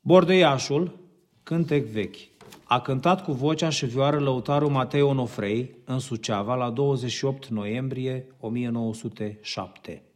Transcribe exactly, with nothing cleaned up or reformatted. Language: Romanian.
Bordeiașul, cântec vechi. A cântat cu vocea și vioară lăutarul Matei Onofrei în Suceava la douăzeci și opt noiembrie o mie nouă sute șapte.